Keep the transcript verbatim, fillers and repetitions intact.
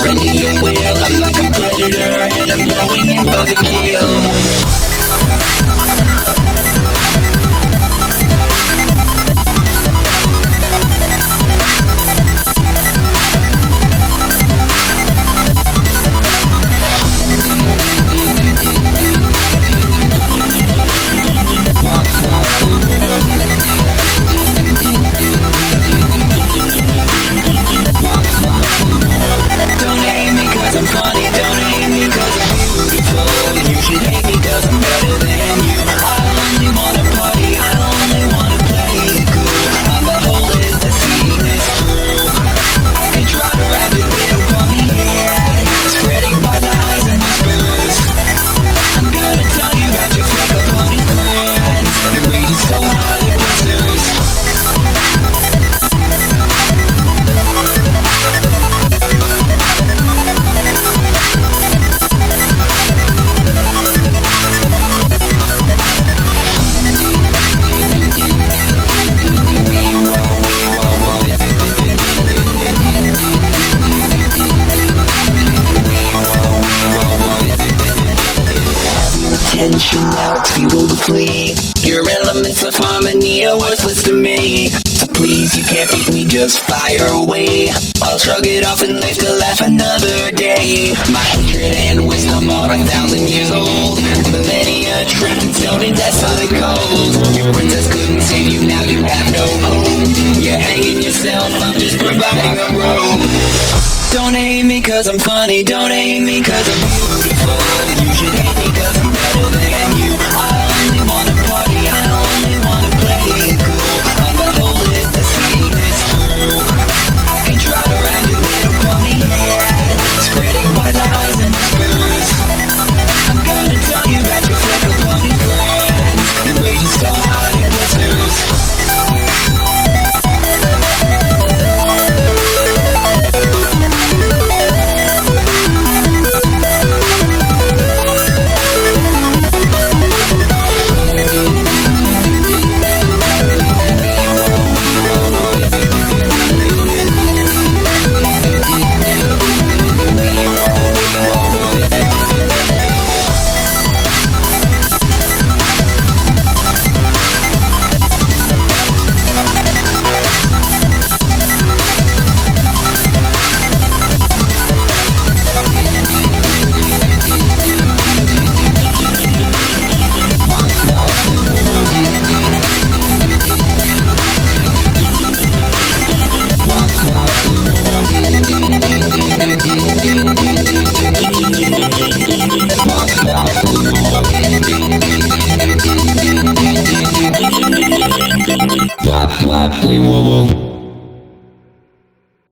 running your wheel. I'm like a predator and I'm going in for the kill. Tension now, it's fuel to flee. Your elements of harmony are worthless to me. So please, you can't beat me, just fire away. I'll shrug it off and live to laugh another day. My hatred and wisdom are a thousand years old. Millennia trapped in stone and desolate cold. Your princess couldn't save you, now you have no hope. You're hanging yourself, I'm just providing a rope. Don't hate me cause I'm funny, don't hate me cause I'm beautiful. You should hate me cause I'm better than you. I only wanna party, I only wanna play it cool. I'm the hole the scene is through. I can try to run you, little pony head, spreading white lies and whispers. I'm gonna tell you about your flicker pony friends, the way you stole out in blisters. Flap, flap, wee, woo, woo.